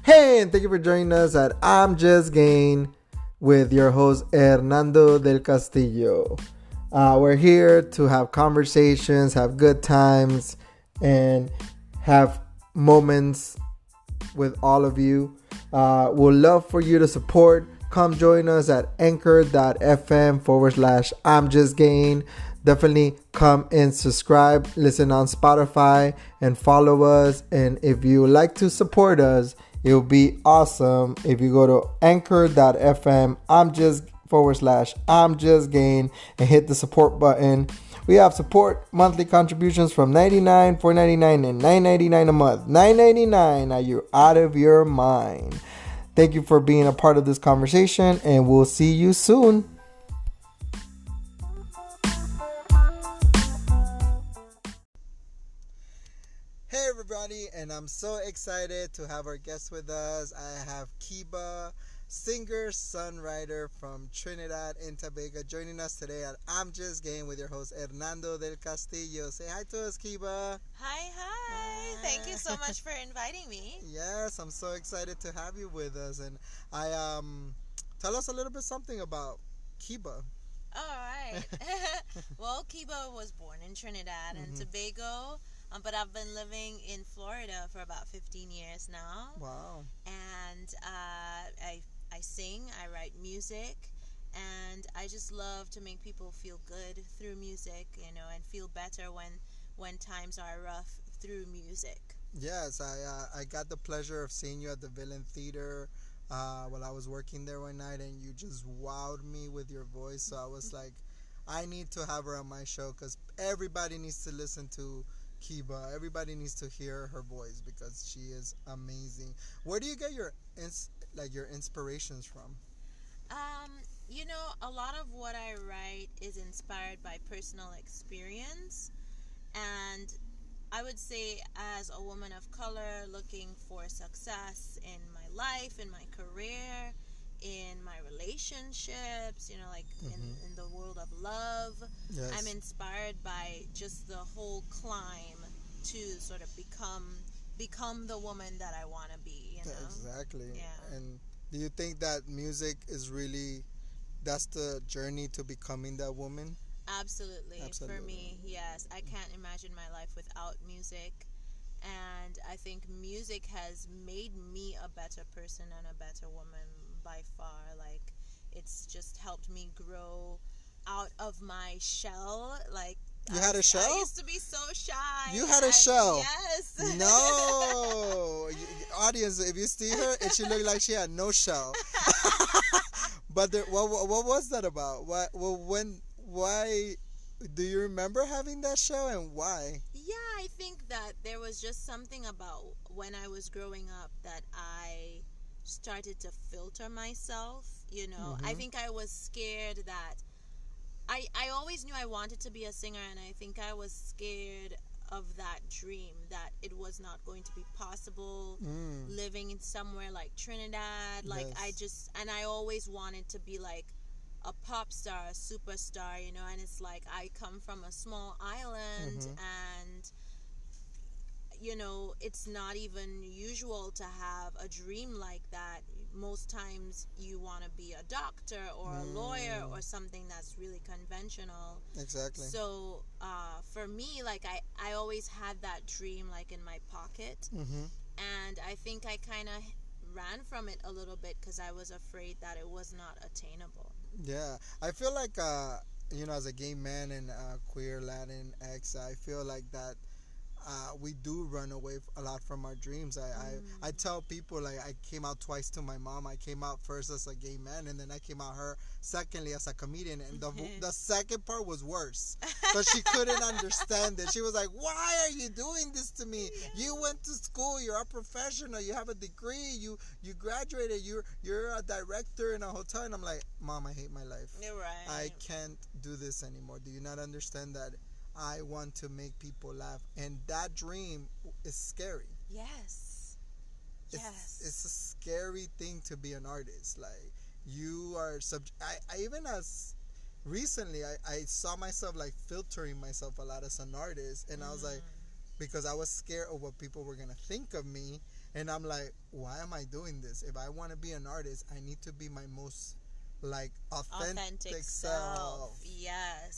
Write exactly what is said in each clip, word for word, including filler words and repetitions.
Hey, and thank you for joining us at I'm Just Gain with your host Hernando del Castillo. Uh, we're here to have conversations, have good times, and have moments with all of you. Uh, we'd love for you to support. Come join us at anchor.fm forward slash I'm Just Gain. Definitely come and subscribe, listen on Spotify, and follow us. And if you like to support us, it would be awesome if you go to anchor.fm, I'm just forward slash I'm Just Gain, and hit the support button. We have support monthly contributions from ninety-nine dollars, four ninety-nine, and nine ninety-nine a month. nine ninety-nine, are you out of your mind? Thank you for being a part of this conversation, and we'll see you soon. Hey everybody, and I'm so excited to have our guest with us. I have Kiba, singer, songwriter from Trinidad and Tobago, joining us today at I'm Just Gain with your host Hernando del Castillo. Say hi to us, Kiba. Hi, hi. Thank you so much for inviting me. Yes, I'm so excited to have you with us. And I um, tell us a little bit something about Kiba. All right. Well, Kiba was born in Trinidad and mm-hmm. Tobago. Um, but I've been living in Florida for about fifteen years now. Wow. And uh, I I sing, I write music, and I just love to make people feel good through music, you know, and feel better when when times are rough through music. Yes, I uh, I got the pleasure of seeing you at the Villain Theater uh, while I was working there one night, and you just wowed me with your voice. So I was like, I need to have her on my show because everybody needs to listen to Kiba. Everybody needs to hear her voice because she is amazing. Where do you get your ins- like your inspirations from? Um, you know, a lot of what I write is inspired by personal experience, and I would say as a woman of color looking for success in my life, in my career, in my relationships, you know, like mm-hmm. in, in the world of love, yes. I'm inspired by just the whole climb to sort of become become the woman that I want to be, you know? Exactly. Yeah. And do you think that music is really, that's the journey to becoming that woman? Absolutely. Absolutely. For me, yes. I can't imagine my life without music. And I think music has made me a better person and a better woman by far. Like, it's just helped me grow out of my shell. Like, you I had a was, shell? I used to be so shy. You had a I, shell? Yes. No. Audience, if you see her, it should look like she had no shell. But there, what what was that about? What well when why do you remember having that shell, and why? Yeah, I think that there was just something about when I was growing up that I started to filter myself, you know. Mm-hmm. I think I was scared that I I always knew I wanted to be a singer, and I think I was scared of that dream, that it was not going to be possible mm. living in somewhere like Trinidad. Like, yes. I just, and I always wanted to be like a pop star, a superstar, you know, and it's like I come from a small island mm-hmm. and you know, it's not even usual to have a dream like that. Most times you want to be a doctor or mm. a lawyer or something that's really conventional. Exactly. So uh, for me, like I, I always had that dream like in my pocket. Mm-hmm. And I think I kind of ran from it a little bit because I was afraid that it was not attainable. Yeah. I feel like, uh, you know, as a gay man and uh, queer Latin ex, I feel like that Uh, we do run away a lot from our dreams. I, mm. I I tell people, like, I came out twice to my mom. I came out first as a gay man, and then I came out her secondly as a comedian. And the the second part was worse, but she couldn't understand it. She was like, "Why are you doing this to me? Yeah. You went to school. You're a professional. You have a degree. You you graduated. You're you're a director in a hotel." And I'm like, "Mom, I hate my life. You're right. I can't do this anymore. Do you not understand that I want to make people laugh, and that dream is scary." Yes. It's, yes. It's a scary thing to be an artist. Like, you are sub. I, I even as recently, I, I saw myself like filtering myself a lot as an artist, and mm. I was like, because I was scared of what people were gonna think of me, And I'm like, why am I doing this? If I want to be an artist, I need to be my most like authentic, Authentic self. self. Yes.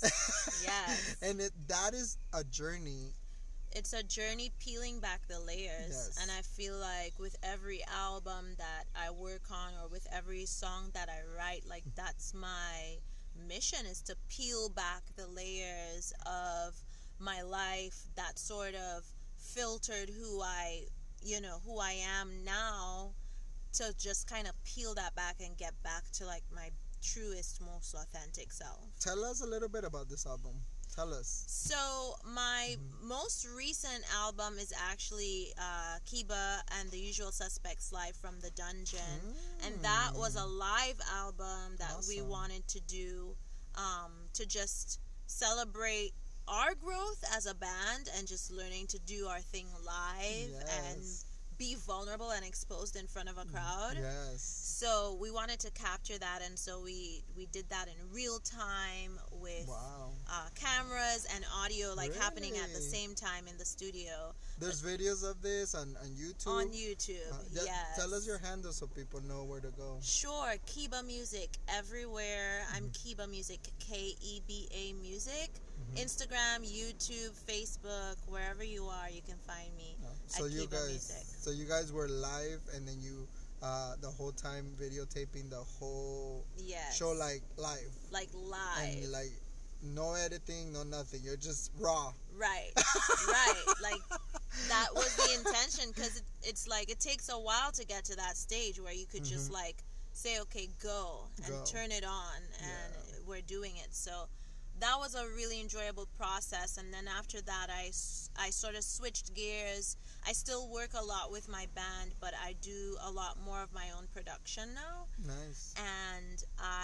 Yes. And it, that is a journey. It's a journey peeling back the layers. Yes. And I feel like with every album that I work on or with every song that I write, like that's my mission, is to peel back the layers of my life that sort of filtered who I, you know, who I am now, to just kind of peel that back and get back to like my truest, most authentic self. Tell us a little bit about this album. Tell us. So my Mm-hmm. most recent album is actually uh, Kiba and the Usual Suspects Live from the Dungeon, Mm. and that was a live album that we Awesome. wanted to do um, to just celebrate our growth as a band and just learning to do our thing live and Yes. be vulnerable and exposed in front of a crowd. Yes. So we wanted to capture that, and so we we did that in real time with Wow. uh, cameras and audio like happening at the Really? same time in the studio There's videos of this on, on YouTube. on YouTube. Uh, just yes. Tell us your handle so people know where to go. Sure, Kiba Music everywhere. I'm Mm-hmm. Kiba Music, K E B A Music. Instagram, YouTube, Facebook, wherever you are, you can find me. Uh, so at you Kiba guys, Music. so you guys were live, and then you, uh, the whole time videotaping the whole Yes. show like live, like live. and like no editing, no nothing. You're just raw. Right, right. Like that was the intention, because it, it's like it takes a while to get to that stage where you could just like say, okay, go and Go. turn it on, and Yeah. we're doing it. So that was a really enjoyable process. And then after that, I, s- I sort of switched gears. I still work a lot with my band, but I do a lot more of my own production now. Nice. And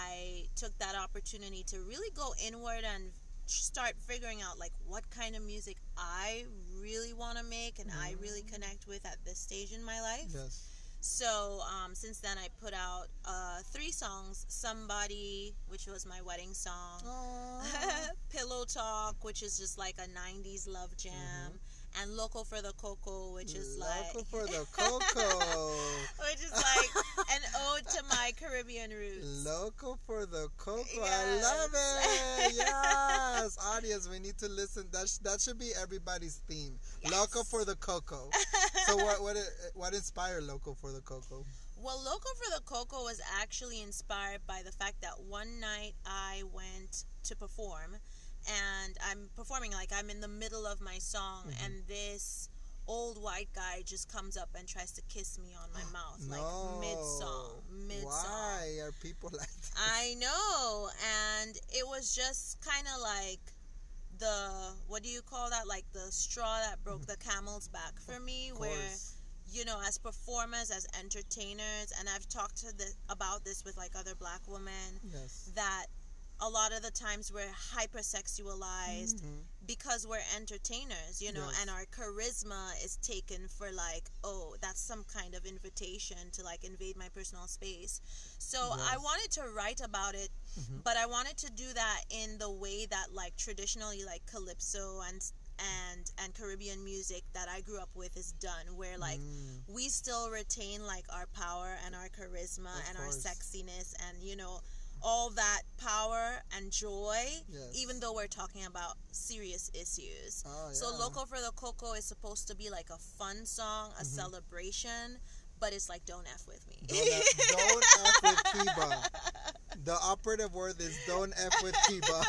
I took that opportunity to really go inward and start figuring out like what kind of music I really want to make and I really connect with at this stage in my life. Yes. So um, since then I put out uh, three songs: Somebody, which was my wedding song, Aww. Pillow Talk, which is just like a nineties love jam, and Loco for the Coco, which is like Loco for the Coco. which is like an ode to my Caribbean roots. Loco for the Coco. I Yes. love it. Yes. Audience, we need to listen. That, sh- that should be everybody's theme. Yes. Loco for the Coco. So what what what inspired Loco for the Coco? Well, Loco for the Coco was actually inspired by the fact that one night I went to perform, and I'm performing like I'm in the middle of my song, Mm-hmm. and this old white guy just comes up and tries to kiss me on my mouth, No. like mid-song, mid-song. Why are people like that? I know, and it was just kind of like the, what do you call that, like the straw that broke the camel's back for me, Of where, course. you know, as performers, as entertainers, and I've talked to the, about this with like other black women, Yes. that a lot of the times we're hypersexualized Mhm. because we're entertainers, you know, Yes. and our charisma is taken for like, oh, that's some kind of invitation to like invade my personal space. So I Yes. wanted to write about it, Mhm. but I wanted to do that in the way that like traditionally like calypso and and and Caribbean music that I grew up with is done, where like Mm. we still retain like our power and our charisma Of and course. our sexiness and, you know, all that power and joy, Yes. even though we're talking about serious issues. Oh, So yeah. Loco for the Coco is supposed to be like a fun song, a Mm-hmm. celebration, but it's like, don't F with me. Don't F, don't F with Kiba. The operative word is don't F with Kiba.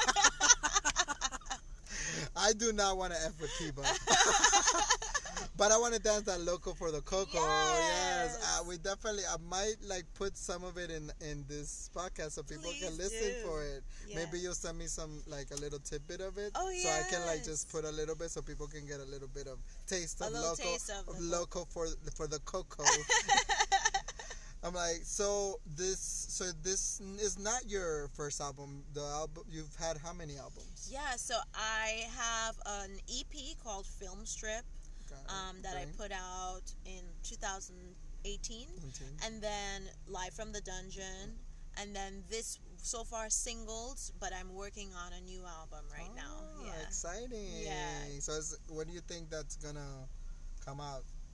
I do not want to F with Kiba. But I want to dance that Loco for the Coco. Yes. Yes. Uh, we definitely, I might like put some of it in, in this podcast so people can Please listen do. for it. Maybe Yes. you'll send me some, like a little tidbit of it. Oh, So I can like yes. just put a little bit so people can get a little bit of taste A of little Loco, taste of of the Loco for, for the Coco. I'm like, so this, so this is not your first album. The album you've had how many albums? Yeah, so I have an E P called Film Strip Okay. um, that I Okay. put out in two thousand eighteen. eighteen. And then Live from the Dungeon, and then this so far singles, but I'm working on a new album right now. Oh, Yeah. exciting. Yeah. So, it's, when do you think that's gonna come out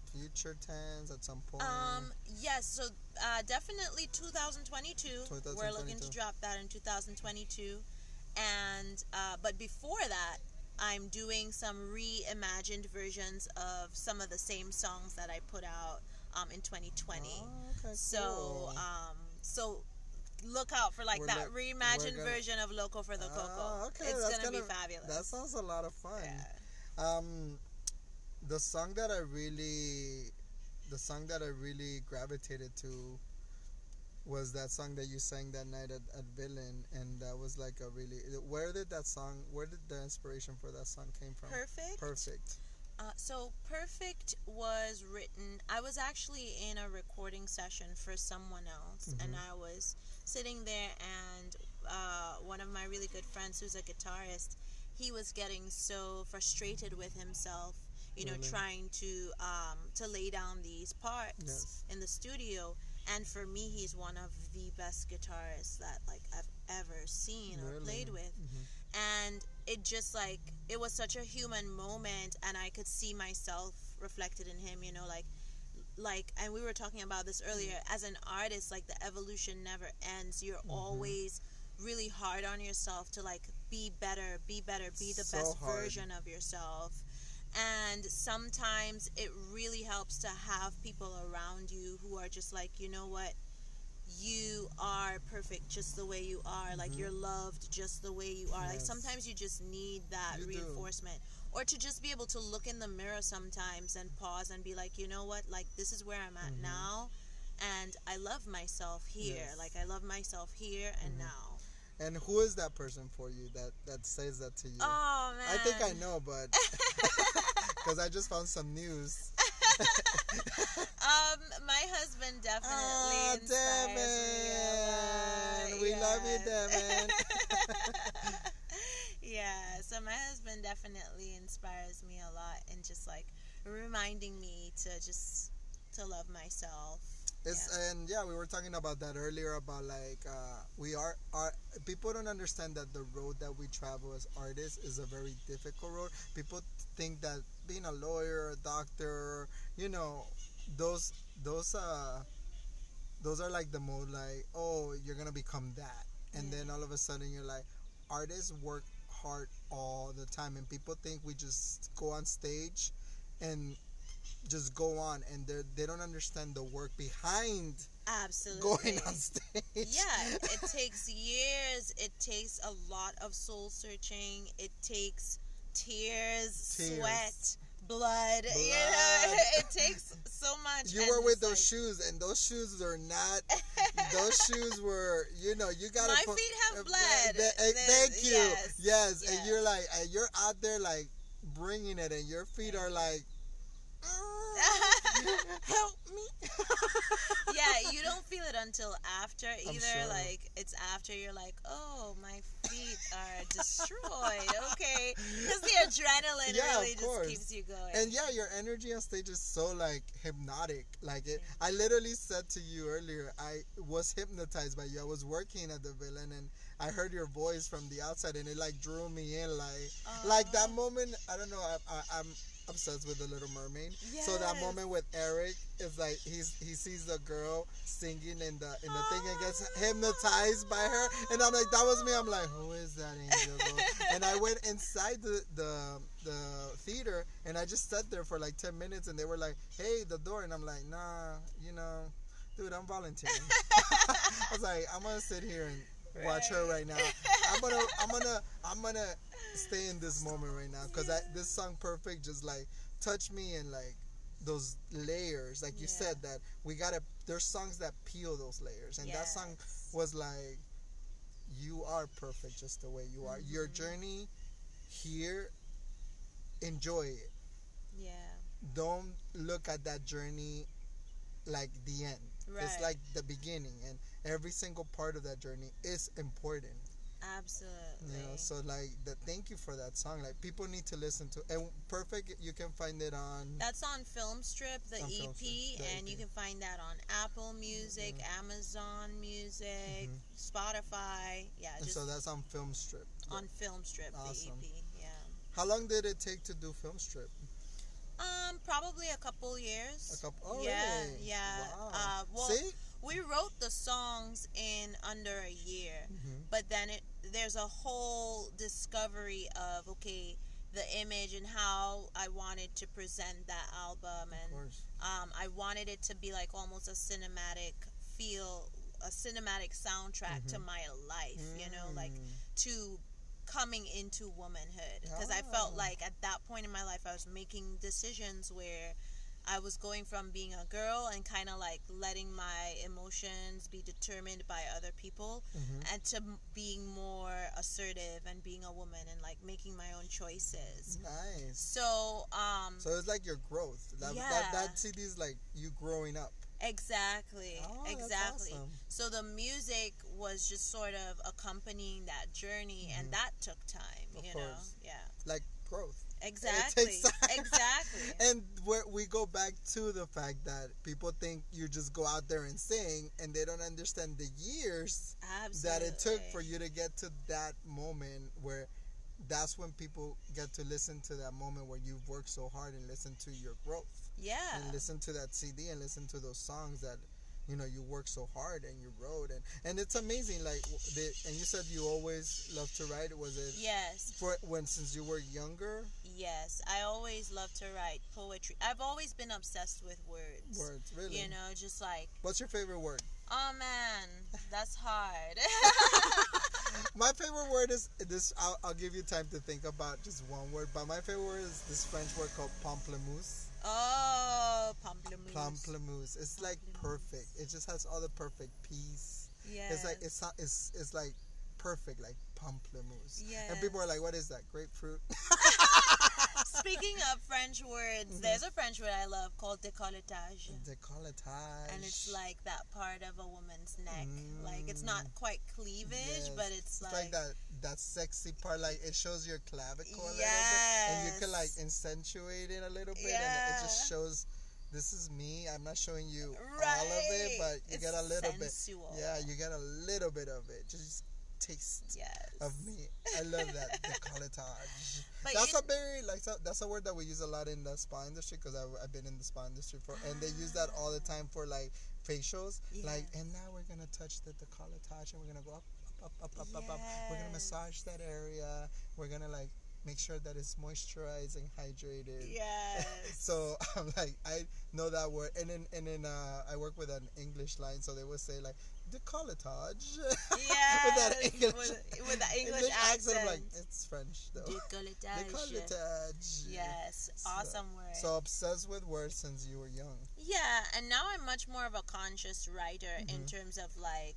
future tense at some point? Um, yes, so uh, definitely twenty twenty-two. twenty twenty-two. We're looking to drop that in two thousand twenty-two. And, uh, but before that, I'm doing some reimagined versions of some of the same songs that I put out um, in twenty twenty. Oh, okay, so, cool. um, so look out for like We're that look- reimagined we're gonna- version of Loco for the Coco. Ah, okay, it's that's gonna, gonna be fabulous. That sounds a lot of fun. Yeah. Um, the song that I really, the song that I really gravitated to was that song that you sang that night at, at Villain, and that was like a really. Where did that song? Where did the inspiration for that song came from? Perfect. Perfect. Uh, so Perfect was written. I was actually in a recording session for someone else, Mhm. and I was sitting there, and uh, one of my really good friends, who's a guitarist, he was getting so frustrated with himself, you know, Really? trying to um, to lay down these parts Yes. in the studio. And for me, he's one of the best guitarists that like I've ever seen or Really? played with. Mhm. And it just like it was such a human moment, and I could see myself reflected in him, you know, like like and we were talking about this earlier. As an artist, like the evolution never ends. You're Mm-hmm. always really hard on yourself to like be better, be better, be the So best hard. version of yourself. And sometimes it really helps to have people around you who are just like, you know what, you are perfect just the way you are. Like, Mhm. you're loved just the way you are. Like, Yes. sometimes you just need that You do. reinforcement. Or to just be able to look in the mirror sometimes and pause and be like, you know what, like, this is where I'm at Mhm. now. And I love myself here. Yes. Like, I love myself here and Mhm. now. And who is that person for you that that says that to you? Oh, man. I think I know, but because I just found some news. um, my husband definitely Ah, inspires me a Devin. lot. We love you, Yes. Devin. Yeah, so my husband definitely inspires me a lot, and just like reminding me to just to love myself. It's Yeah. and yeah, we were talking about that earlier about like uh, we are are people don't understand that the road that we travel as artists is a very difficult road. People think that being a lawyer, a doctor, you know, those those uh those are like the mode like, oh, you're gonna become that, and Yeah. then all of a sudden you're like, artists work hard all the time, and people think we just go on stage and just go on, and they they don't understand the work behind Absolutely. going on stage. Yeah, it takes years. It takes a lot of soul searching. It takes tears, Tears. sweat, blood. You know, Blood. it takes so much. You and were with it's those like- shoes, and those shoes are not. Those shoes were, you know, you gotta. My put- feet have uh, bled. th- uh, Then- thank you. yes, Yes, yes. and you're like, and you're out there like bringing it, and your feet are like, "Ah, help me. Yeah, you don't feel it until after I'm either. sure. Like, it's after you're like, oh, my feet are destroyed. Okay, because the adrenaline Yeah, really of just course. keeps you going. And yeah, your energy on stage is so like hypnotic. Like it, I literally said to you earlier, I was hypnotized by you. I was working at the Villain, and I heard your voice from the outside, and it like drew me in. Like, like that Aw. moment. I don't know. I, I, I'm obsessed with The Little Mermaid. So that Yes. moment with Eric is like he's he sees the girl singing in the in the thing and gets hypnotized by her, and I'm like, that was me. I'm like, who is that angel? Girl? And I went inside the the the theater, and I just sat there for like ten minutes, and they were like, hey, the door, and I'm like, nah, you know, dude, I'm volunteering. I was like, I'm gonna sit here and watch her right now. I'm gonna I'm gonna I'm gonna stay in this moment right now, because this song Perfect just like touched me, and like those layers, like you Yeah. said, that we gotta, there's songs that peel those layers, and that song Yes. was like, you are perfect just the way you are. Your Mhm. journey here, enjoy it. Yeah. Don't look at that journey like the end. It's Right. like the beginning, and every single part of that journey is important. Absolutely. You know, so like the thank you for that song. Like people need to listen to, and Perfect, you can find it on. That's on Filmstrip, the On E P, Filmstrip, the and E you P. can find that on Apple Music, Amazon Music, Mhm. Spotify. Yeah, And just so that's on Filmstrip. on Filmstrip, Awesome. the E P. Yeah. How long did it take to do Filmstrip? Um, probably a couple years. A couple. Oh, yeah, really? yeah. Wow. Uh, well, See? we wrote the songs in under a year, Mm-hmm. but then it there's a whole discovery of okay, the image and how I wanted to present that album, and Of course. um, I wanted it to be like almost a cinematic feel, a cinematic soundtrack to Mhm. my life. You know, like Mm. to coming into womanhood, because I felt Ah. like at that point in my life I was making decisions where I was going from being a girl and kind of like letting my emotions be determined by other people, Mhm. and to m- being more assertive and being a woman and like making my own choices. Nice. So, um, So it's like your growth. That, Yeah. that, that C D is like you growing up. exactly, Oh, that's exactly. awesome. So the music was just sort of accompanying that journey, and Mhm. that took time, Of you know? course. Yeah. Like growth. Exactly. It takes time. Exactly. And where we go back to the fact that people think you just go out there and sing, and they don't understand the years Absolutely. that it took for you to get to that moment where that's when people get to listen to that moment where you've worked so hard and listen to your growth Yeah. and listen to that C D and listen to those songs that you know you worked so hard and you wrote, and and it's amazing. Like the, and you said you always loved to write. Was it Yes. for when since you were younger? Yes. I always love to write poetry. I've always been obsessed with words. Words, really? You know, just like, What's your favorite word? oh man, that's hard. My favorite word is this. I'll, I'll give you time to think about just one word, but my favorite word is this French word called pamplemousse. Oh, pamplemousse. Pamplemousse. It's like perfect. It just has all the perfect peace. Yes. It's like it's not- it's it's like perfect, like pamplemousse. Yes. And people are like, "What is that? Grapefruit?" Speaking of French words, Mhm. there's a French word I love called décolletage. Décolletage. And it's like that part of a woman's neck. Like, it's not quite cleavage, Yes. but it's, It's like, like that that sexy part, like it shows your clavicle a little bit, and you Yes. can like accentuate it a little bit, and it Yeah. just shows. This is me. I'm not showing you all of Right. it, but you It's get a little sensual. bit. Yeah, you get a little bit of it. Just taste Yes. of me. I love that décolletage. But That's in- a very like so, that's a word that we use a lot in the spa industry because I've, I've been in the spa industry for, and they use that all the time for like facials. Like, Yes. and now we're gonna touch the décolletage, and we're gonna go up, up, up, up, up, up, up. We're gonna Yes. massage that area. We're gonna like make sure that it's moisturized and hydrated. Yes. So I'm like, I know that word, and then and then uh, I work with an English line, so they would say like décolletage. Yes. with that English, With, with the English, accent. I'm like, it's French though. Décolletage. Décolletage. Yes. So- Awesome word. So obsessed with words since you were young. Yeah, and now I'm much more of a conscious writer in Mhm. terms of like,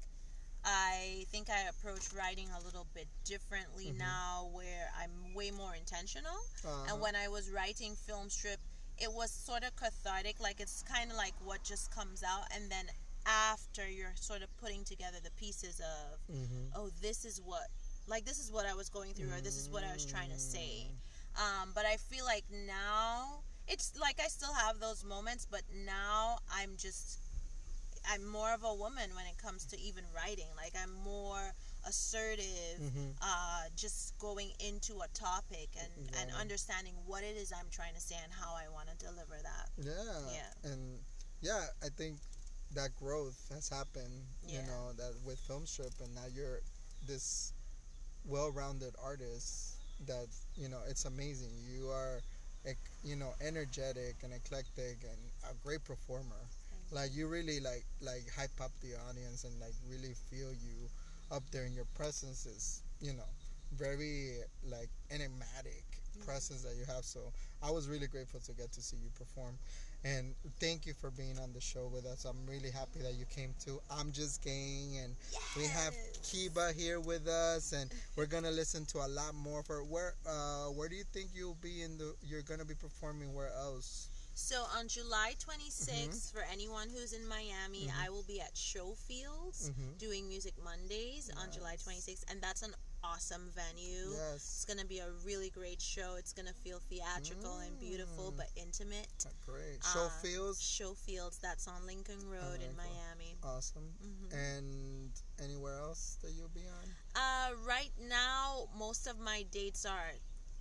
I think I approach writing a little bit differently Mhm. now, where I'm way more intentional. Uh-huh. And when I was writing Film Strip, it was sort of cathartic. Like, it's kind of like what just comes out, and then after you're sort of putting together the pieces of, Mhm. oh, this is what, like, this is what I was going through, or this is what I was trying to say. Um, but I feel like now, it's like I still have those moments, but now I'm just, I'm more of a woman when it comes to even writing. Like, I'm more assertive, Mhm. uh, just going into a topic and, Got and it. understanding what it is I'm trying to say and how I want to deliver that. Yeah. Yeah. And yeah, I think that growth has happened, you Yeah. know, that with Film Strip, and now you're this well-rounded artist that, you know, it's amazing. You are, ec- you know, energetic and eclectic and a great performer. Like, you really like like hype up the audience and like really feel you up there, and your presence is, you know, very like enigmatic presence that you have. So I was really grateful to get to see you perform, and thank you for being on the show with us. I'm really happy that you came to I'm Just Gang, and we have Kiba here with us, and we're gonna listen to a lot more. For where uh where do you think you'll be in the you're gonna be performing where else? So on July twenty-sixth, for anyone who's in Miami, Mhm. I will be at Showfields Mhm. doing Music Mondays on July twenty-sixth, and that's an awesome venue. It's Yes. going to be a really great show. It's going to feel theatrical and beautiful, Mm. but intimate. Great. Uh, Showfields. Showfields, that's on Lincoln Road in Lincoln. Miami. Awesome. Mhm. And anywhere else that you'll be on? Uh, right now, most of my dates are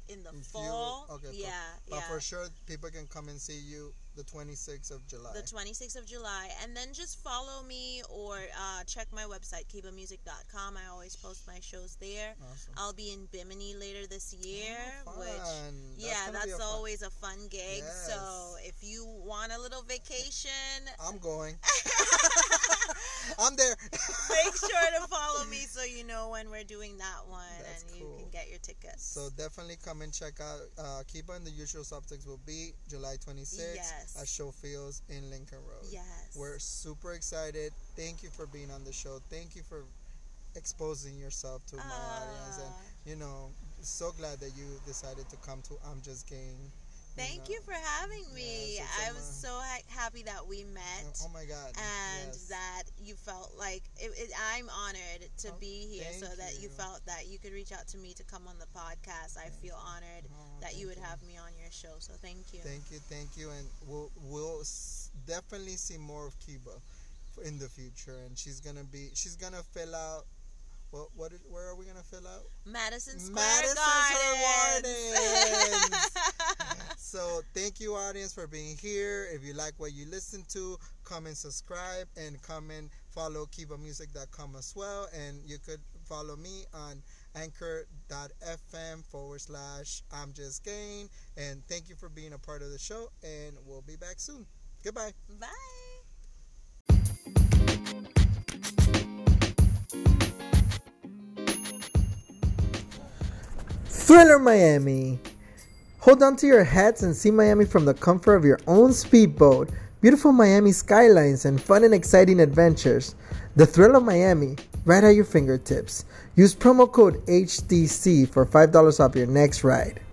in the If you- fall. okay, cool. Yeah, But yeah. for sure, people can come and see you the twenty-sixth of July. The twenty-sixth of July. And then just follow me or uh, check my website, kiba music dot com. I always post my shows there. Awesome. I'll be in Bimini later this year, Oh, which, fun. That's yeah, gonna be that's a fun- always a fun gig. Yes. So if you want a little vacation, I'm going. I'm there. make sure to follow me so you know when we're doing that one. That's and you cool. can get your tickets. So definitely come and check out uh, Kiba and the Usual Subjects will be July twenty-sixth Yes. at Show Fields in Lincoln Road. Yes. We're super excited. Thank you for being on the show. Thank you for exposing yourself to my audience. And, Ah. you know, so glad that you decided to come to I'm Just Game. Thank know. you for having me. Yes, it's I a was ma- so ha- happy that we met. Oh my God. And yes. that you felt like it, it, I'm honored to Oh, be here, so thank that you. you. felt that you could reach out to me to come on the podcast. I feel honored Oh, that you thank would have me on your show. So thank you. Thank you, thank you, and we'll we'll s- definitely see more of Kiba f- in the future. And she's gonna be she's gonna fill out. What what is, where are we gonna fill out? Madison Square Madison Square Gardens. Gardens. So thank you, audience, for being here. If you like what you listen to, come and subscribe and come and follow kiba music dot com as well. And you could follow me on anchor.fm forward slash I'm Just Gain. And thank you for being a part of the show. And we'll be back soon. Goodbye. Bye. Thriller Miami. Hold on to your hats and see Miami from the comfort of your own speedboat. Beautiful Miami skylines and fun and exciting adventures. The Thrill of Miami, right at your fingertips. Use promo code H D C for five dollars off your next ride.